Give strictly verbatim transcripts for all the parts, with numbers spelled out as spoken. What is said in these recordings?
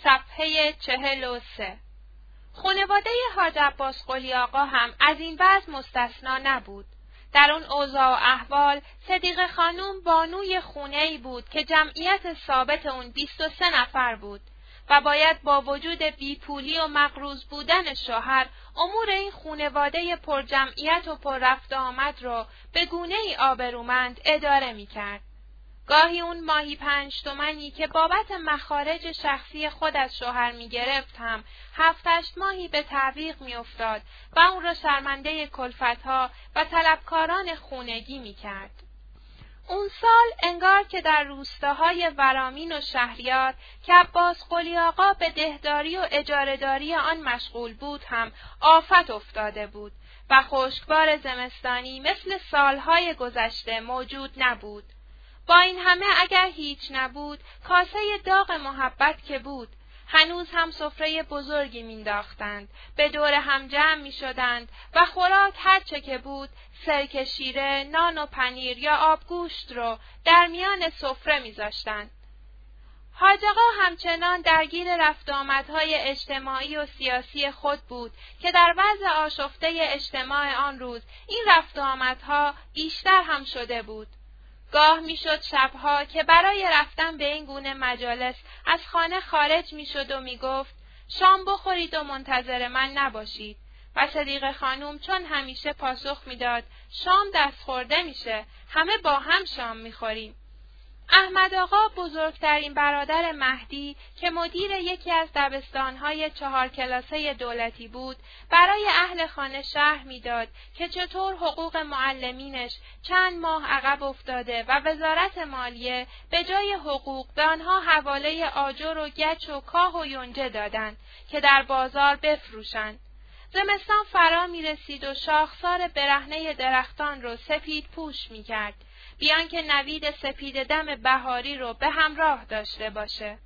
صفحه چهل و سه. خانواده حاج عباس قلی آقا هم از این وضع مستثنا نبود. در اون اوضاع و احوال صدیقه خانم بانوی خونه‌ای بود که جمعیت ثابت اون بیست و سه نفر بود و باید با وجود بیپولی و مقروض بودن شوهر امور این خانواده پر جمعیت و پر رفت آمد رو به گونه‌ای آبرومند اداره می‌کرد. گاهی اون ماهی پنج تومنی که بابت مخارج شخصی خود از شوهر می‌گرفت هم هفت هشت ماهی به تعویق می‌افتاد و اون را شرمنده کلفت‌ها و طلبکاران خونگی می‌کرد. اون سال انگار که در روستاهای ورامین و شهریار که عباس قلی آقا به دهداری و اجاره‌داری آن مشغول بود هم آفت افتاده بود و خشکبار زمستانی مثل سالهای گذشته موجود نبود. با این همه اگر هیچ نبود، کاسه داغ محبت که بود، هنوز هم سفره بزرگی مینداختند، به دور هم جمع میشدند و خوراک هر چه که بود، سرکه شیره، نان و پنیر یا آبگوشت رو در میان سفره میذاشتند. حاج آقا همچنان درگیر رفت آمدهای اجتماعی و سیاسی خود بود که در وضع آشفته اجتماع آن روز این رفت آمدها بیشتر هم شده بود. گاه میشد شبها که برای رفتن به این گونه مجالس از خانه خارج میشد و میگفت شام بخورید و منتظر من نباشید و صدیقه خانم چون همیشه پاسخ میداد شام دست خورده میشه، همه با هم شام میخوریم. احمد آقا بزرگترین برادر مهدی که مدیر یکی از دبستانهای چهار کلاسه دولتی بود برای اهل خانه شرح میداد که چطور حقوق معلمینش چند ماه عقب افتاده و وزارت مالیه به جای حقوق به آنها حواله آجر و گچ و کاه و یونجه دادند که در بازار بفروشند. زمستان فرا می رسید و شاخسار برهنه درختان رو سفید پوش می کرد، بیان که نوید سپید دم بهاری رو به همراه داشته باشه.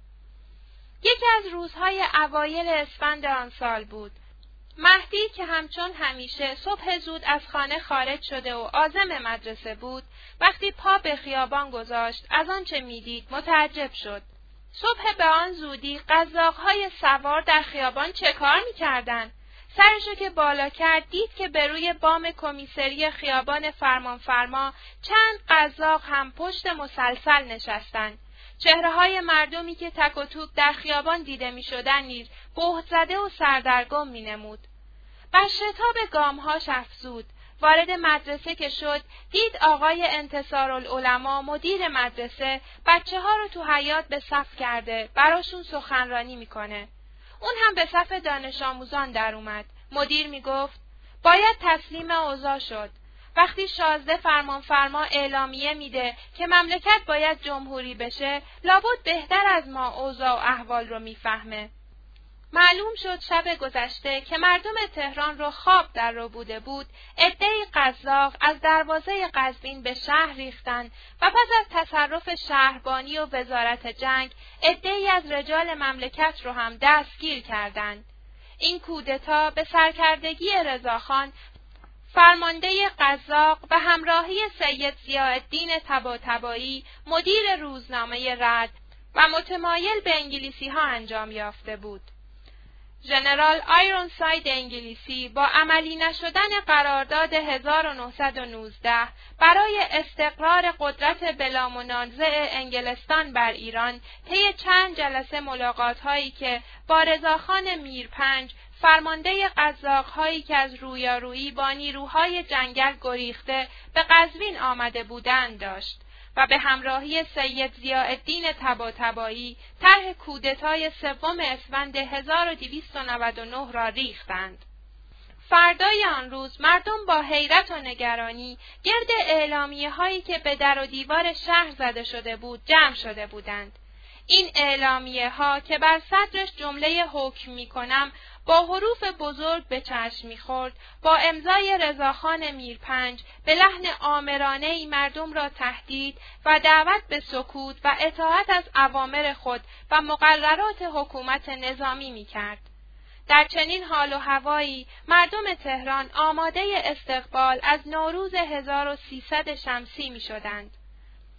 یکی از روزهای اوایل اسفند آن سال بود. مهدی که همچون همیشه صبح زود از خانه خارج شده و عازم مدرسه بود، وقتی پا به خیابان گذاشت از آنچه میدید متعجب شد. صبح به آن زودی قزاق‌های سوار در خیابان چه کار می‌کردند؟ سرشو که بالا کرد دید که به روی بام کمیسری خیابان فرمانفرما چند قزاق هم پشت مسلسل نشستند. چهره‌های مردمی که تک و توک در خیابان دیده می‌شدند نیز بهت زده و سردرگم می‌نمود. بر شتاب گام‌هاش افزود. وارد مدرسه که شد دید آقای انتصارالعلما مدیر مدرسه بچه‌ها رو تو حیاط به صف کرده، براشون سخنرانی می‌کنه. اون هم به صف دانش آموزان در اومد. مدیر می گفت باید تسلیم اوضاع شد. وقتی شازده فرمانفرما اعلامیه میده که مملکت باید جمهوری بشه، لابد بهتر از ما اوضاع و احوال رو میفهمه. معلوم شد شب گذشته که مردم تهران رو خواب در رو بوده بود، عده‌ای قزاق از دروازه قزوین به شهر ریختند و پس از تصرف شهربانی و وزارت جنگ، عده‌ای از رجال مملکت رو هم دستگیر کردند. این کودتا به سرکردگی رضاخان فرمانده قزاق و همراهی سید ضیاءالدین طباطبایی مدیر روزنامه رد و متمایل به انگلیسی ها انجام یافته بود. ژنرال آیرونساید انگلیسی با عملی نشدن قرارداد هزار و نهصد و نوزده برای استقرار قدرت بلامنازع انگلستان بر ایران طی چند جلسه ملاقات‌هایی که با رضاخان میرپنج فرمانده قزاق‌هایی که از رویارویی با نیروهای جنگل گریخته به قزوین آمده بودند داشت و به همراهی سید ضیاءالدین طباطبایی طرح کودتای سوم اسفند هزار و دویست و نود و نه را ریختند. فردای آن روز مردم با حیرت و نگرانی گرد اعلامیه هایی که به در و دیوار شهر زده شده بود جمع شده بودند. این اعلامیه ها که بر صدرش جمله حکم می کنم با حروف بزرگ به چشم می‌خورد، با امضای رضاخان میرپنج به لحن آمرانه‌ای مردم را تهدید و دعوت به سکوت و اطاعت از اوامر خود و مقررات حکومت نظامی می‌کرد. در چنین حال و هوایی مردم تهران آماده استقبال از نوروز هزار و سیصد شمسی می‌شدند.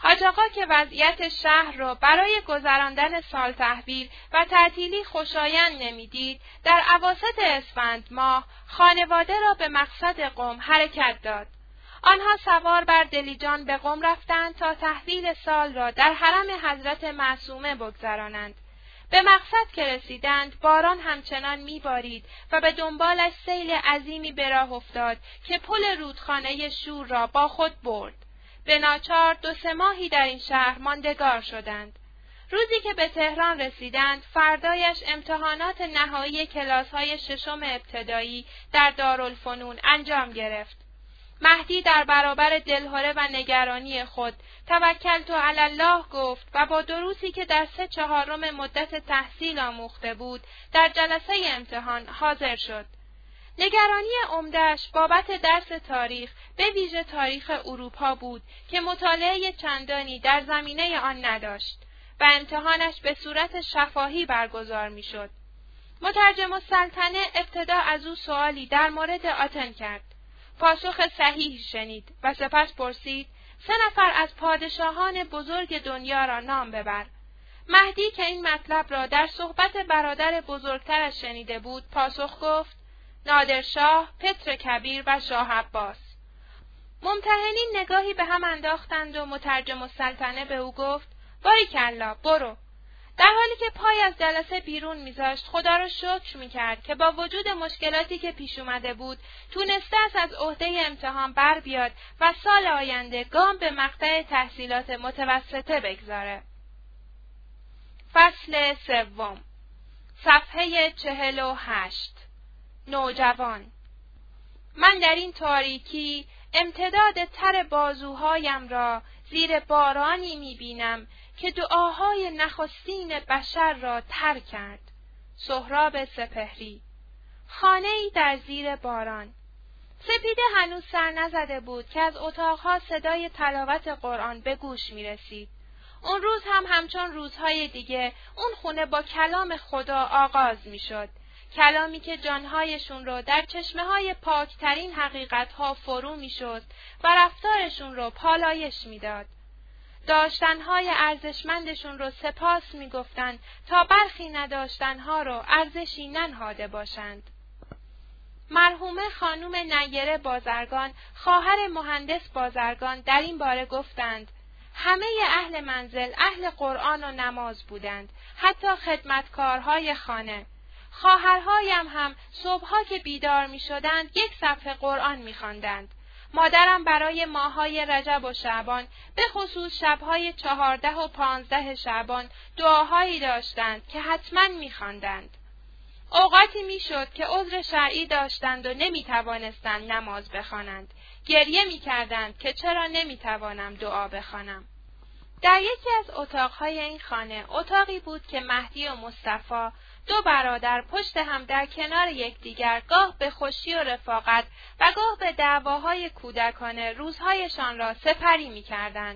حاج آقا که وضعیت شهر را برای گذراندن سال تحویل و تعطیلی خوشایند نمیدید، در اواسط اسفند ماه خانواده را به مقصد قم حرکت داد. آنها سوار بر دلیجان به قم رفتند تا تحویل سال را در حرم حضرت معصومه بگذرانند. به مقصد که رسیدند باران همچنان میبارید و به دنبالش سیل عظیمی به راه افتاد که پل رودخانه شور را با خود برد. به ناچار دو سه ماهی در این شهر ماندگار شدند. روزی که به تهران رسیدند، فردایش امتحانات نهایی کلاس‌های ششم ابتدایی در دارالفنون انجام گرفت. مهدی در برابر دلهره و نگرانی خود توکلت علی الله گفت و با دروسی که در سه چهارم مدت تحصیل آموخته بود در جلسه امتحان حاضر شد. نگرانی عمده‌اش بابت درس تاریخ، به ویژه تاریخ اروپا بود که مطالعه چندانی در زمینه آن نداشت و امتحانش به صورت شفاهی برگزار می‌شد. مترجم السلطنه ابتدا از او سوالی در مورد آتن کرد. پاسخ صحیح شنید و سپس پرسید: سه نفر از پادشاهان بزرگ دنیا را نام ببر. مهدی که این مطلب را در صحبت برادر بزرگترش شنیده بود، پاسخ گفت: نادرشاه، پتر کبیر و شاه عباس. ممتحنین نگاهی به هم انداختند و مترجم السلطنه به او گفت: باریکالله، برو. در حالی که پای از جلسه بیرون میذاشت، خدا را شکر میکرد که با وجود مشکلاتی که پیش اومده بود تونسته است از عهده امتحان بر بیاد و سال آینده گام به مقطع تحصیلات متوسطه بگذاره. فصل سوم، صفحه چهل و هشت. نوجوان. من در این تاریکی امتداد تر بازوهایم را زیر بارانی میبینم که دعاهای نخستین بشر را تر کرد. سهراب سپهری. خانه‌ای در زیر باران. سپیده هنوز سر نزده بود که از اتاقها صدای تلاوت قرآن به گوش می رسید. اون روز هم همچون روزهای دیگه اون خونه با کلام خدا آغاز می شد. کلامی که جانهایشون رو در چشمه های پاکترین حقیقتها فرو می شد و رفتارشون رو پالایش می داد. داشتنهای ارزشمندشون رو سپاس می گفتن تا برخی نداشتنها رو ارزشی ننهاده باشند. مرحومه خانم نیره بازرگان، خواهر مهندس بازرگان، در این باره گفتند: همه اهل منزل اهل قرآن و نماز بودند، حتی خدمتکارهای خانه. خواهرهایم هم صبحها که بیدار می شدند یک صفحه قرآن می خواندند. مادرم برای ماههای رجب و شعبان، به خصوص شبهای چهارده و پانزده شعبان، دعاهایی داشتند که حتما می خواندند. اوقاتی می شد که عذر شرعی داشتند و نمی توانستند نماز بخوانند. گریه می کردند که چرا نمی توانم دعا بخوانم. در یکی از اتاقهای این خانه اتاقی بود که مهدی و مصطفی، دو برادر، پشت هم در کنار یکدیگر گاه به خوشی و رفاقت و گاه به دعواهای کودکانه روزهایشان را سپری می کردند.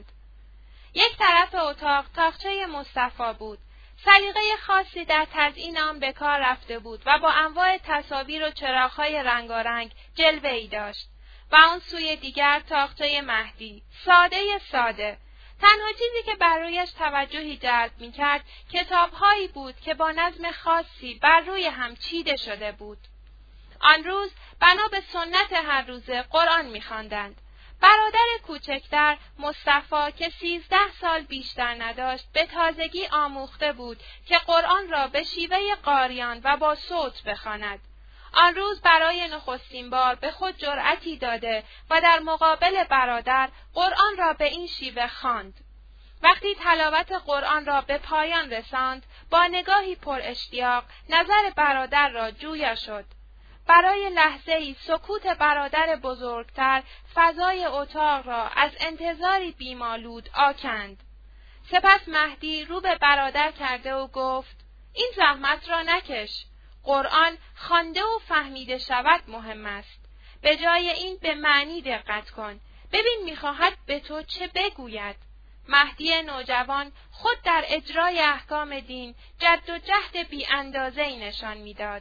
یک طرف اتاق تاقچه مصطفی بود. سلیقه خاصی در تزیین آن به کار رفته بود و با انواع تصاویر و چراغ‌های رنگارنگ جلوه‌ای داشت. و آن سوی دیگر تاقچه مهدی، ساده ساده. تنها چیزی که بر رویش توجهی جلب می‌کرد کتاب‌هایی بود که با نظم خاصی بر روی هم چیده شده بود. آن روز بنا به سنت هر روزه قرآن می‌خواندند. برادر کوچکتر مصطفی که سیزده سال بیشتر نداشت به تازگی آموخته بود که قرآن را به شیوه قاریان و با صوت بخواند. آن روز برای نخستین بار به خود جرأتی داده و در مقابل برادر قرآن را به این شیوه خواند. وقتی تلاوت قرآن را به پایان رساند، با نگاهی پر اشتیاق نظر برادر را جویا شد. برای لحظه‌ای سکوت برادر بزرگتر فضای اتاق را از انتظاری بیمالود آکند. سپس مهدی رو به برادر کرده و گفت: این زحمت را نکش. قرآن خوانده و فهمیده شود مهم است. به جای این به معنی دقت کن. ببین میخواهد به تو چه بگوید. مهدی نوجوان خود در اجرای احکام دین جد و جهد بی اندازه‌ای نشان میداد.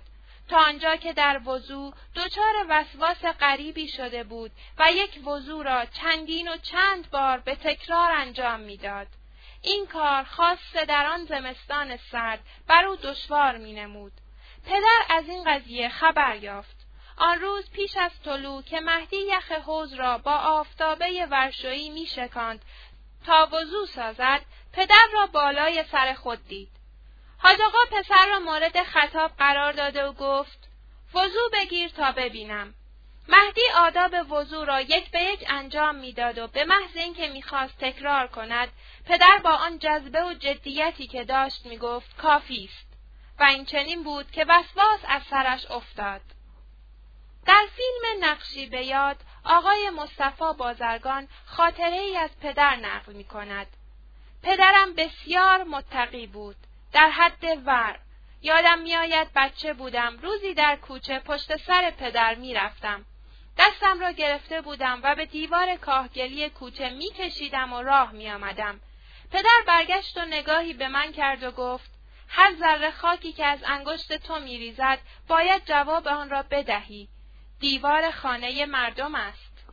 تا آنجا که در وضو دچار وسواس غریبی شده بود و یک وضو را چندین و چند بار به تکرار انجام میداد. این کار خاصه در آن زمستان سرد بر او دشوار مینمود. پدر از این قضیه خبر یافت. آن روز پیش از طلوع که مهدی یخ حوض را با آفتابه ورشویی می شکاند تا وضو سازد، پدر را بالای سر خود دید. حاج آقا پسر را مورد خطاب قرار داده و گفت: وضو بگیر تا ببینم. مهدی آداب وضو را یک به یک انجام میداد و به محض اینکه میخواست تکرار کند، پدر با آن جذبه و جدیتی که داشت میگفت کافی است. و این چنین بود که وسواس از سرش افتاد. در فیلم نقشی به یاد، آقای مصطفی بازرگان خاطره ای از پدر نقل می کند. پدرم بسیار متقی بود، در حد ور. یادم می آید بچه بودم، روزی در کوچه پشت سر پدر می رفتم. دستم را گرفته بودم و به دیوار کاهگلی کوچه می کشیدم و راه می آمدم. پدر برگشت و نگاهی به من کرد و گفت: هر ذره خاکی که از انگشت تو می ریزد باید جواب آن را بدهی. دیوار خانه مردم است.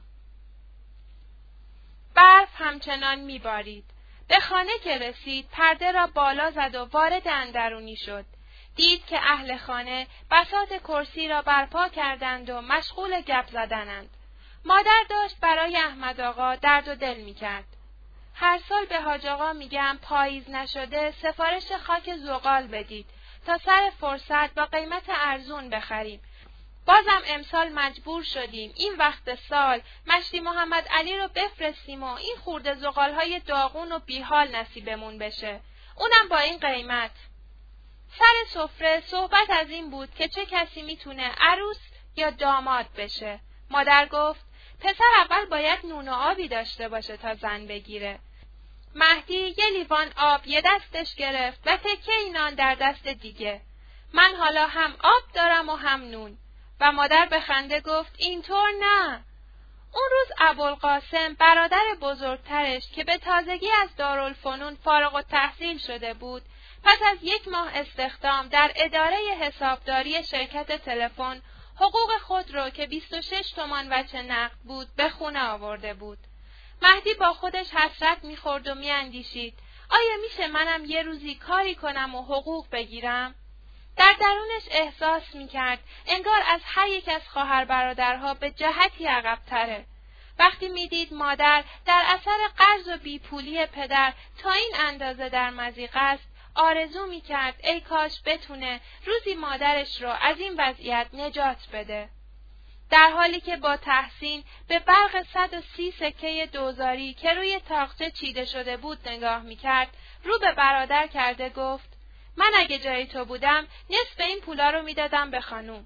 برف همچنان می بارید. به خانه که رسید پرده را بالا زد و وارد اندرونی شد. دید که اهل خانه بساط کرسی را برپا کردند و مشغول گپ زدنند. مادر داشت برای احمد آقا درد و دل می کرد. هر سال به حاج آقا میگم پاییز نشده سفارش خاک زغال بدید تا سر فرصت با قیمت ارزون بخریم. بازم امسال مجبور شدیم این وقت سال مشتی محمد علی رو بفرستیم و این خورده زغالهای داغون و بیحال نصیبمون بشه. اونم با این قیمت. سر سفره صحبت از این بود که چه کسی میتونه عروس یا داماد بشه. مادر گفت: پسر اول باید نون و آبی داشته باشه تا زن بگیره. مهدی یه لیوان آب یه دستش گرفت و تکه نان در دست دیگه. من حالا هم آب دارم و هم نون. و مادر به خنده گفت: اینطور نه. اون روز ابوالقاسم برادر بزرگترش که به تازگی از دارالفنون فارغ التحصیل شده بود، پس از یک ماه استخدام در اداره حسابداری شرکت تلفن حقوق خود رو که بیست و شش تومان وجه نقد بود به خونه آورده بود. مهدی با خودش حسرت میخورد و میاندیشید: آیا میشه منم یه روزی کاری کنم و حقوق بگیرم؟ در درونش احساس میکرد انگار از هر یک از خواهر برادرها به جهتی عقب‌تره. وقتی میدید مادر در اثر قرض و بیپولی پدر تا این اندازه در مضیق است، آرزو میکرد ای کاش بتونه روزی مادرش رو از این وضعیت نجات بده. در حالی که با تحسین به برق صد و سی سکه دوزاری که روی تاقچه چیده شده بود نگاه میکرد، رو به برادر کرده گفت: من اگه جای تو بودم نصف این پولا رو میدادم به خانوم.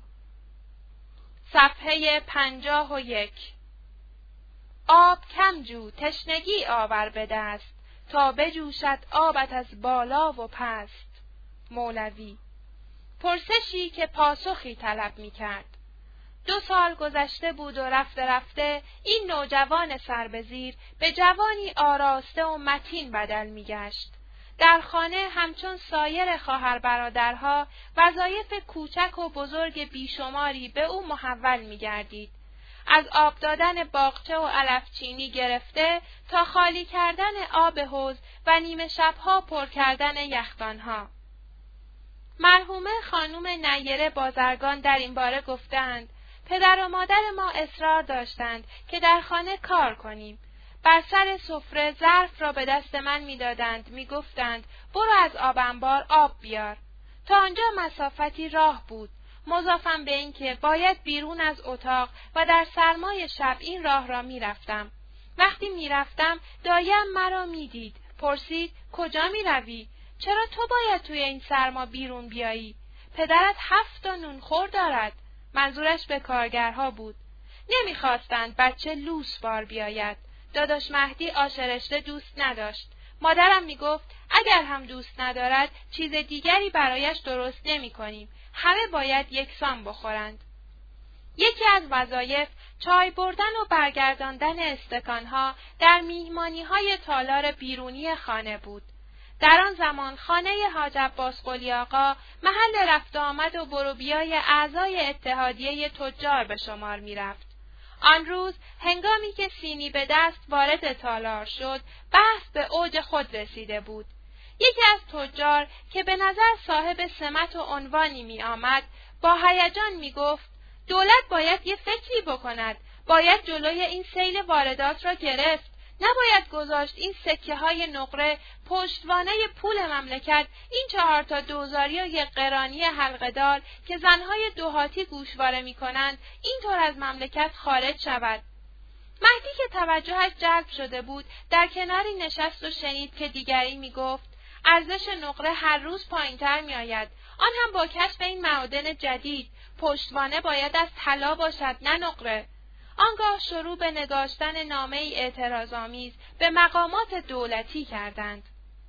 صفحه پنجاه و یک. آب کم جو تشنگی آور به دست، تا بجوشد آبت از بالا و پست. مولوی. پرسشی که پاسخی طلب میکرد. دو سال گذشته بود و رفته رفته این نوجوان سربزیر به جوانی آراسته و متین بدل میگشت. در خانه همچون سایر خواهر برادرها وظایف کوچک و بزرگ بیشماری به او محول می‌گردید. از آب دادن باغچه و علفچینی گرفته تا خالی کردن آب حوض و نیمه شبها پر کردن یخدانها. مرحومه خانم نیره بازرگان در این باره گفتند: پدر و مادر ما اصرار داشتند که در خانه کار کنیم. بر سر سفره ظرف را به دست من می‌دادند، می‌گفتند برو از آب انبار آب بیار. تا آنجا مسافتی راه بود، مضافاً به این که باید بیرون از اتاق و در سرمای شب این راه را می‌رفتم. وقتی می‌رفتم دایم مرا می‌دید، پرسید کجا می‌روی؟ چرا تو باید توی این سرما بیرون بیایی؟ پدرت هفت تا نونخور دارد. منظورش به کارگرها بود. نمی‌خواستند بچه لوس بار بیاید. داداش مهدی آشرشته دوست نداشت. مادرم میگفت اگر هم دوست ندارد چیز دیگری برایش درست نمی کنیم. همه باید یکسان بخورند. یکی از وظایف چای بردن و برگرداندن استکانها در میهمانی‌های تالار بیرونی خانه بود. در آن زمان خانه حاج عباس قلی آقا محل رفت و آمد و برو بیای اعضای اتحادیه تجار به شمار می رفت. آن روز هنگامی که سینی به دست وارد تالار شد، بحث به اوج خود رسیده بود. یکی از تجار که به نظر صاحب سمت و عنوانی می آمد، با هیجان می گفت دولت باید یه فکری بکند، باید جلوی این سیل واردات را گرفت، نباید گذاشت این سکه های نقره پشتوانه پول مملکت این چهار تا دوزاری و یک قرانی حلقه‌دار که زنهای دهاتی گوشواره می کنند اینطور از مملکت خارج شود. مهدی که توجهش جلب شده بود در کناری نشست و شنید که دیگری می گفت ارزش نقره هر روز پایین‌تر می آید، آن هم با کشف این معادن جدید. پشتوانه باید از طلا باشد نه نقره. آنگاه شروع به نگاشتن نامه‌ای اعتراض‌آمیز به مقامات دولتی کردند.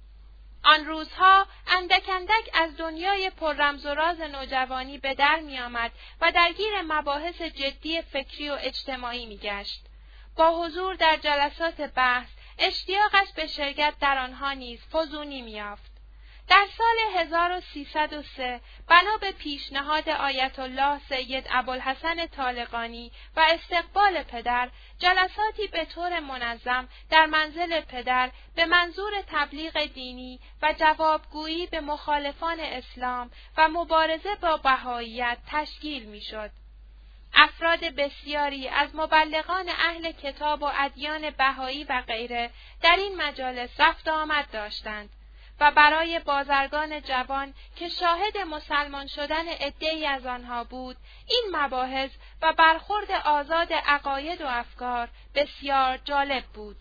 آن روزها اندک اندک از دنیای پر رمز و راز نوجوانی به در می آمد و درگیر مباحث جدی فکری و اجتماعی می گشت. با حضور در جلسات بحث، اشتیاقش به شرکت در آنها نیز فزونی می یافت. در سال هزار و سیصد و سه بنا به پیشنهاد آیت الله سید ابوالحسن طالقانی و استقبال پدر، جلساتی به طور منظم در منزل پدر به منظور تبلیغ دینی و جوابگویی به مخالفان اسلام و مبارزه با بهائیت تشکیل می‌شد. افراد بسیاری از مبلغان اهل کتاب و ادیان بهایی و غیره در این مجالس رفت و آمد داشتند و برای بازرگان جوان که شاهد مسلمان شدن عده‌ای از آنها بود، این مباحث و برخورد آزاد عقاید و افکار بسیار جالب بود.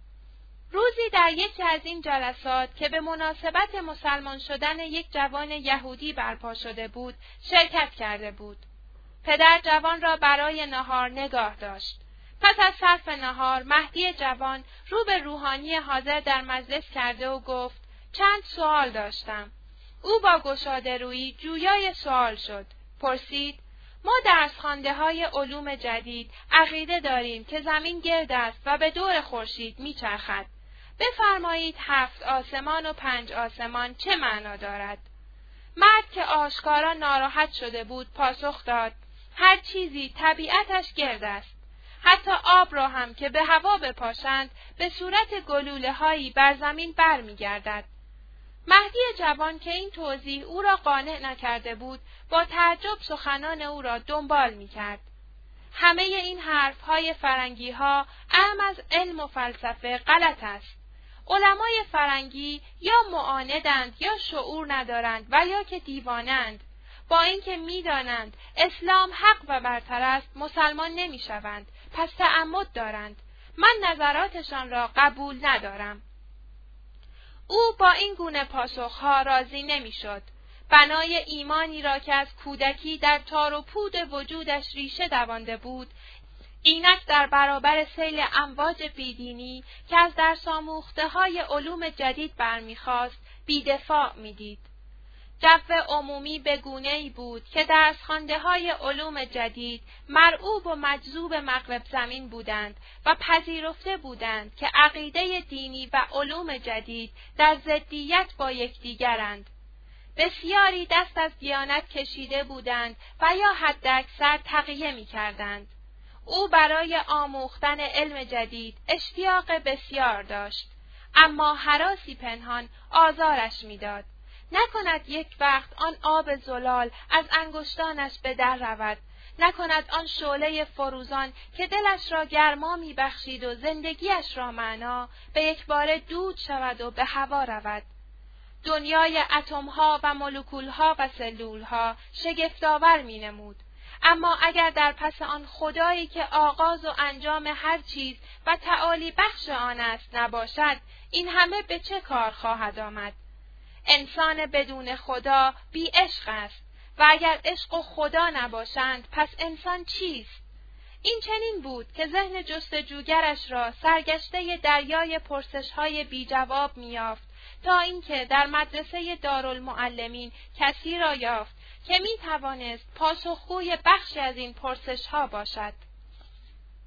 روزی در یکی از این جلسات که به مناسبت مسلمان شدن یک جوان یهودی برپا شده بود، شرکت کرده بود. پدر جوان را برای نهار نگاه داشت. پس از صرف نهار، مهدی جوان رو به روحانی حاضر در مجلس کرده و گفت چند سوال داشتم. او با گشاده رویی جویای سوال شد. پرسید ما درس خوانده های علوم جدید عقیده داریم که زمین گرد است و به دور خورشید میچرخد. بفرمایید هفت آسمان و پنج آسمان چه معنا دارد؟ مرد که آشکارا ناراحت شده بود پاسخ داد هر چیزی طبیعتش گرد است. حتی آب را هم که به هوا بپاشند به صورت گلوله هایی بر زمین بر می گردد. مهدی جوان که این توضیح او را قانع نکرده بود با تعجب سخنان او را دنبال می کرد. همه این حرف های فرنگی ها اعم از علم و فلسفه غلط است. علمای فرنگی یا معاندند یا شعور ندارند و یا که دیوانند. با اینکه می دانند اسلام حق و برتر است مسلمان نمی شوند. پس تعمد دارند. من نظراتشان را قبول ندارم. او با این گونه پاسخها راضی نمی شد. بنای ایمانی را که از کودکی در تار و پود وجودش ریشه دوانده بود، اینک در برابر سیل امواج بیدینی که از درس آموخته های علوم جدید برمیخواست، بی‌دفاع می‌دید. جو عمومی به گونه‌ای بود که درس خوانده های علوم جدید مرعوب و مجذوب مغرب زمین بودند و پذیرفته بودند که عقیده دینی و علوم جدید در ضدیت با یکدیگرند. بسیاری دست از دیانت کشیده بودند و یا حداکثر تقیه می‌کردند. او برای آموختن علم جدید اشتیاق بسیار داشت، اما هراسی پنهان آزارش می‌داد. نکند یک وقت آن آب زلال از انگشتانش به در رود، نکند آن شعله فروزان که دلش را گرما می بخشید و زندگیش را معنا به یک بار دود شود و به هوا رود. دنیای اتم‌ها و مولکول‌ها و سلول‌ها شگفت‌آور می نمود. اما اگر در پس آن خدایی که آغاز و انجام هر چیز و تعالی بخش آن است نباشد، این همه به چه کار خواهد آمد؟ انسان بدون خدا بی عشق است و اگر عشق و خدا نباشند پس انسان چیست؟ این چنین بود که ذهن جستجوگرش را سرگشته دریای پرسش‌های بی جواب می‌یافت تا اینکه در مدرسه دارالمعلمین کسی را یافت که می‌توانست پاسخگوی بخشی از این پرسش‌ها باشد.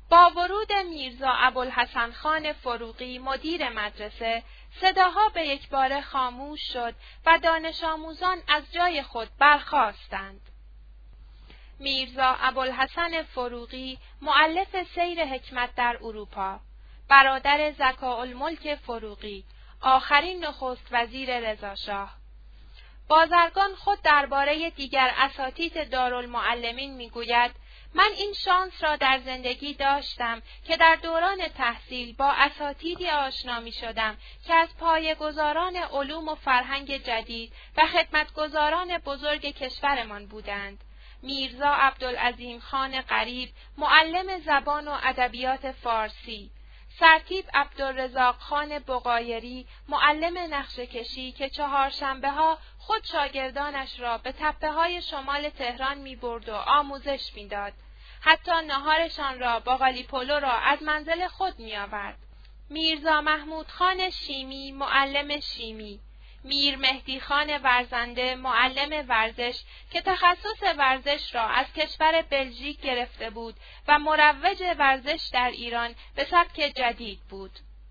با ورود میرزا ابوالحسن خان فروغی مدیر مدرسه، صداها به یکباره خاموش شد و دانش آموزان از جای خود برخاستند. میرزا ابوالحسن فروغی، مؤلف سیر حکمت در اروپا، برادر ذکاءالملک فروغی، آخرین نخست وزیر رضاشاه. بازرگان خود درباره دیگر اساتید دارالمعلمین میگوید: من این شانس را در زندگی داشتم که در دوران تحصیل با اساتیدی آشنا می شدم که از پایه‌گذاران علوم و فرهنگ جدید و خدمتگزاران بزرگ کشورمان بودند. میرزا عبدالعظیم خان غریب، معلم زبان و ادبیات فارسی، سرتیپ عبدالرزاق خان بقایری، معلم نقشه‌کشی که چهارشنبه‌ها خود شاگردانش را به تپه‌های شمال تهران می‌برد و آموزش می‌داد. حتی ناهارشان را باقالی پلو را از منزل خود می‌آورد. میرزا محمود خان شیمی، معلم شیمی، میر مهدی خان ورزنده، معلم ورزش که تخصص ورزش را از کشور بلژیک گرفته بود و مروج ورزش در ایران به سبک جدید بود.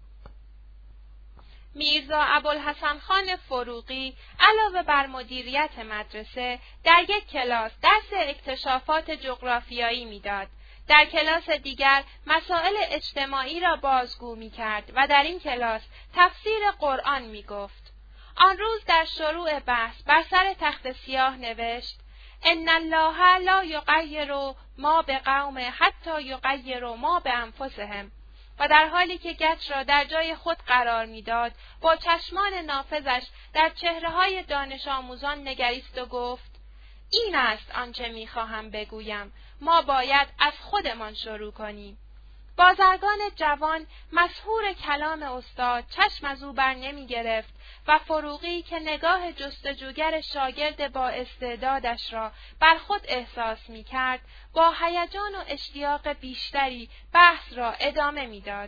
میرزا ابوالحسن خان فروغی علاوه بر مدیریت مدرسه، در یک کلاس درس اکتشافات جغرافیایی میداد. در کلاس دیگر مسائل اجتماعی را بازگو میکرد و در این کلاس تفسیر قرآن میگفت. آن روز در شروع بحث بر سر تخت سیاه نوشت: ان الله لا یغیر ما بقوم حتی یغیروا ما بانفسهم. و در حالی که گچ را در جای خود قرار میداد، با چشمان نافذش در چهره‌های دانش آموزان نگریست و گفت: این است آنچه می‌خواهم بگویم، ما باید از خودمان شروع کنیم. بازرگان جوان مسحور کلام استاد چشم از او بر نمی گرفت و فروغی که نگاه جستجوگر شاگرد با استعدادش را بر خود احساس می کرد، با هیجان و اشتیاق بیشتری بحث را ادامه می داد.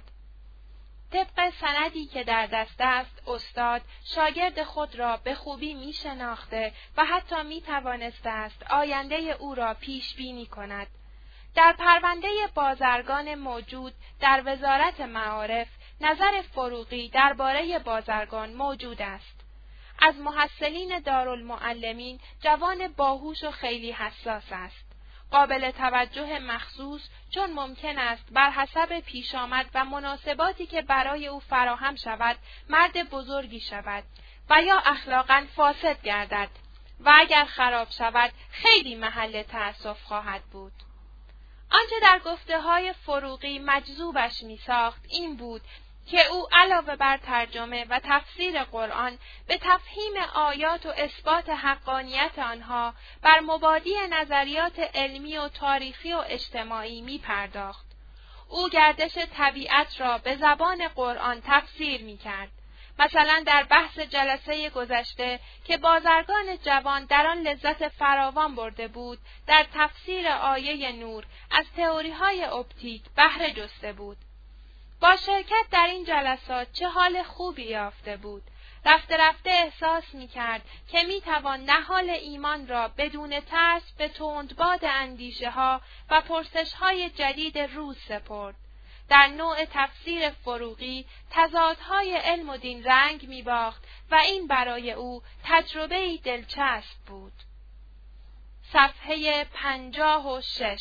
طبق سندی که در دست است، استاد شاگرد خود را به خوبی می شناخته و حتی می توانسته است آینده او را پیش بینی کند. در پرونده بازرگان موجود در وزارت معارف، نظر فروغی درباره بازرگان موجود است. از محصلین دارالمعلمین جوان باهوش و خیلی حساس است. قابل توجه مخصوص، چون ممکن است بر حسب پیش آمد و مناسباتی که برای او فراهم شود مرد بزرگی شود و یا اخلاقاً فاسد گردد و اگر خراب شود خیلی محل تأسف خواهد بود. آنچه در گفته‌های فروغی مجذوبش می‌ساخت این بود که او علاوه بر ترجمه و تفسیر قرآن به تفهیم آیات و اثبات حقانیت آنها بر مبادی نظریات علمی و تاریخی و اجتماعی می‌پرداخت. او گردش طبیعت را به زبان قرآن تفسیر می‌کرد. مثلا در بحث جلسه گذشته که بازرگان جوان در آن لذت فراوان برده بود، در تفسیر آیه نور از تئوری‌های اپتیک بهره جسته بود. با شرکت در این جلسات چه حال خوبی یافته بود. رفته رفته احساس می‌کرد که می‌توان نهال ایمان را بدون ترس به تندباد اندیشه‌ها و پرسش‌های جدید روز سپرد. در نوع تفسیر فروغی تضادهای علم و دین رنگ می‌باخت و این برای او تجربه‌ای دلچسب بود. صفحه پنجاه و شش.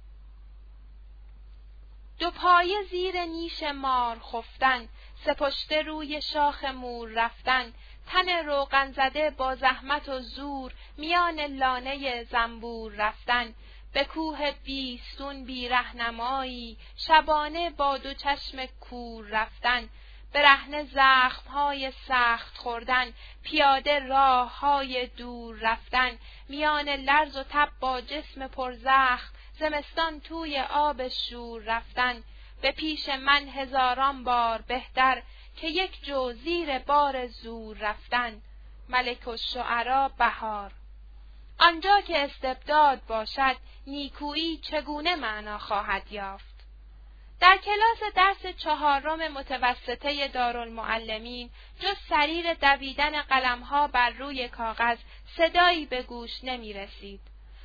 دو پایه زیر نیش مار خفتن، سپشته روی شاخ مور رفتن، تن روغن زده با زحمت و زور، میان لانه زنبور رفتن، به کوه بیستون بی رهنمایی، شبانه با دو چشم کور رفتن، برهنه زخمهای سخت خوردن، پیاده راههای دور رفتن، میان لرز و تب با جسم پرزخم، زمستان توی آب شور رفتن، به پیش من هزاران بار بهتر که یک جو زیر بار زور رفتن. ملک الشعرا بهار. آنجا که استبداد باشد نیکویی چگونه معنا خواهد یافت؟ در کلاس درس چهارم متوسطه دارالمعلمین جز سریر دویدن قلمها بر روی کاغذ صدایی به گوش نمی رسید.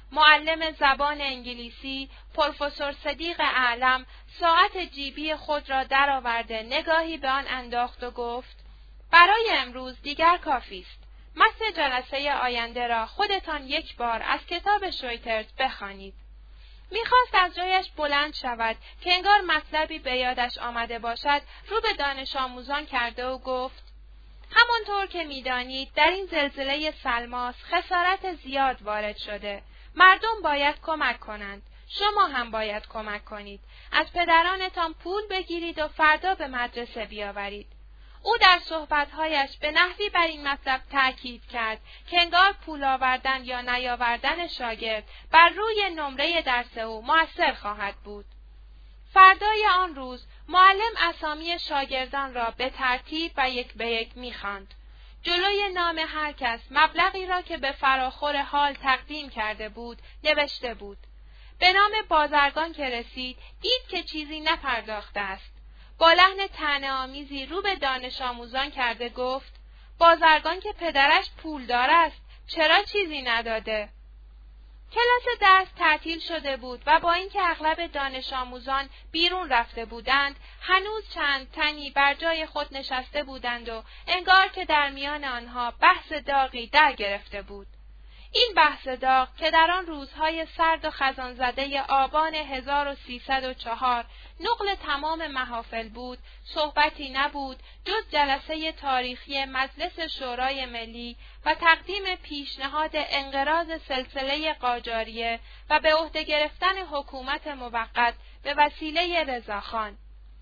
معلم زبان انگلیسی، پروفسور صدیق اعلم، ساعت جیبی خود را درآورده نگاهی به آن انداخت و گفت: برای امروز دیگر کافی است. متن جلسه آینده را خودتان یک بار از کتاب شویترز بخوانید. میخواست از جایش بلند شود که انگار مطلبی به یادش آمده باشد، رو به دانش آموزان کرده و گفت: همانطور که میدانید در این زلزله سلماس خسارت زیاد وارد شده. مردم باید کمک کنند. شما هم باید کمک کنید. از پدرانتان پول بگیرید و فردا به مدرسه بیاورید. او در صحبت‌هایش به نحوی بر این مطلب تأکید کرد که انگار پول آوردن یا نیاوردن شاگرد بر روی نمره درس او مؤثر خواهد بود. فردای آن روز معلم اسامی شاگردان را به ترتیب و یک به یک می‌خواند. جلوی نام هر کس مبلغی را که به فراخور حال تقدیم کرده بود نوشته بود. به نام بازرگان که رسید دید که چیزی نپرداخته است. با لحن طعنه‌آمیزی رو به دانش آموزان کرده گفت: بازرگان که پدرش پولدار است، چرا چیزی نداده؟ کلاس درس تعطیل شده بود و با اینکه اغلب دانش آموزان بیرون رفته بودند، هنوز چند تنی بر جای خود نشسته بودند و انگار که در میان آنها بحث داغی در گرفته بود. این بحث داغ که در آن روزهای سرد و خزانزده آبان هزار و سیصد و چهار نقل تمام محافل بود، صحبتی نبود جز جلسه تاریخی مجلس شورای ملی و تقدیم پیشنهاد انقراض سلسله قاجاریه و به عهده گرفتن حکومت موقت به وسیله رضاخان.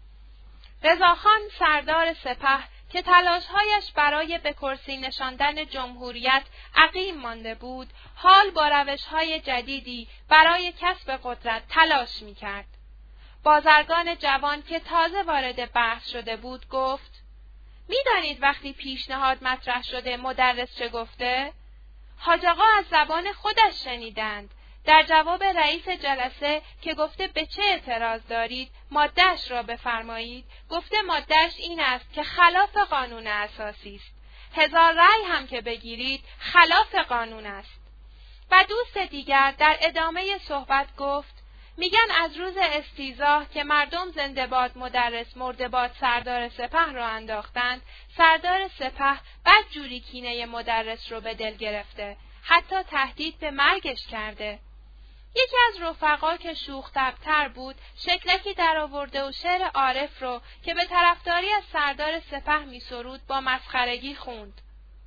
رضاخان سردار سپه که تلاش‌هایش برای به کرسی نشاندن جمهوریت عقیم مانده بود، حال با روش‌های جدیدی برای کسب قدرت تلاش می‌کرد. بازرگان جوان که تازه وارد بحث شده بود گفت: می‌دانید وقتی پیشنهاد مطرح شده مدرس چه گفته؟ حاج آقا از زبان خودش شنیدند. در جواب رئیس جلسه که گفته به چه اعتراض دارید ماده‌اش را بفرمایید، گفته ماده‌اش این است که خلاف قانون اساسی است. هزار رأی هم که بگیرید خلاف قانون است. و دوست دیگر در ادامه صحبت گفت: میگن از روز استیضاح که مردم زنده باد مدرس مرده باد سردار سپه را انداختند، سردار سپه بدجوری کینه مدرس رو به دل گرفته، حتی تهدید به مرگش کرده. یکی از رفقا که شوخ طبع‌تر بود شکلکی در آورده و شعر عارف رو که به طرفداری از سردار سپه می سرود با مسخرگی خوند: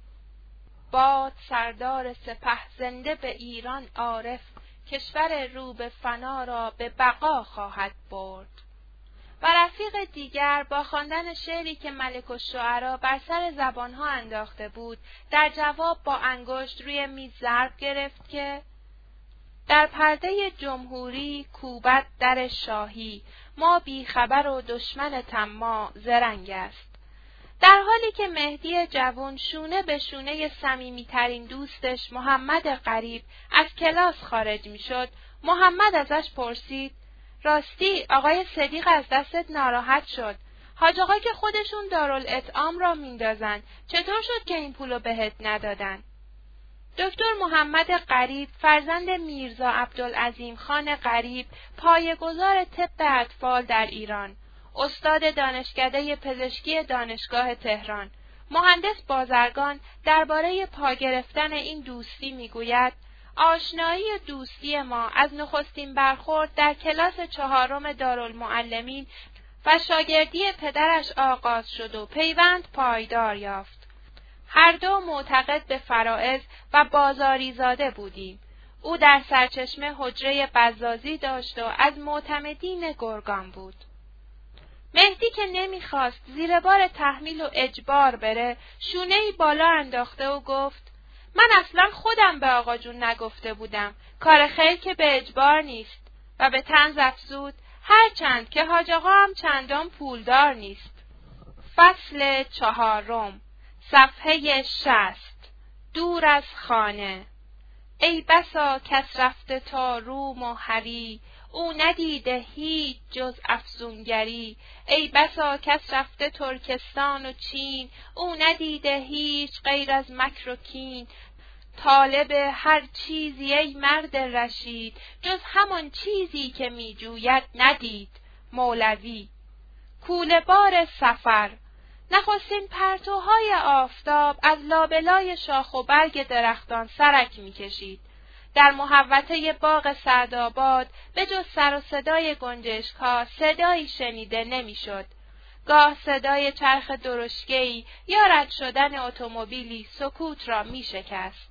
باد سردار سپه زنده به ایران عارف، کشور رو به فنا را به بقا خواهد برد. و رفیق دیگر با خواندن شعری که ملک الشعرا بر سر زبانها انداخته بود در جواب با انگشت روی میز ضرب گرفت که در پرده جمهوری کوبد در شاهی، ما بی خبر و دشمن طماع زرنگ است. در حالی که مهدی جوان شونه به شونه صمیمی‌ترین دوستش محمد غریب از کلاس خارج می‌شد، محمد ازش پرسید: راستی آقای صدیق از دستت ناراحت شد. حاج آقا که خودشون دارالإطعام را میندازن، چطور شد که این پولو بهت ندادن؟ دکتر محمد غریب فرزند میرزا عبدالعظیم خان غریب، پایه‌گذار طب اطفال در ایران، استاد دانشکده پزشکی دانشگاه تهران، مهندس بازرگان درباره پا گرفتن این دوستی میگوید: آشنایی و دوستی ما از نخستین برخورد در کلاس چهارم دارالمعلمین و شاگردی پدرش آغاز شد و پیوند پایدار یافت. هر دو معتقد به فرائض و بازاری زاده بودیم. او در سرچشمه حجره بزازی داشت و از معتمدین گرگان بود. مهدی که نمیخواست زیر بار تحمیل و اجبار بره، شونه‌ای بالا انداخته و گفت: من اصلا خودم به آقا جون نگفته بودم، کار خیر که به اجبار نیست. و به طنز افزود: هرچند که حاج آقا هم چندان پولدار نیست. فصل چهارم، صفحه شصت. دور از خانه. ای بسا کس رفته تا روم و هری، او ندیده هیچ جز افزونگری. ای بسا کس رفته ترکستان و چین، او ندیده هیچ غیر از مکر و کین. طالب هر چیزی ای مرد رشید، جز همان چیزی که می جوید ندید. مولوی. کوله بار سفر. نخستین پرتوهای آفتاب از لابلای شاخ و برگ درختان سرک می کشید. در محوطه باغ سعدآباد به جز سر و صدای گنجشک‌ها صدایی شنیده نمی‌شد. گاه صدای چرخ درشگه‌ای یا رد شدن اتومبیلی سکوت را می‌شکست.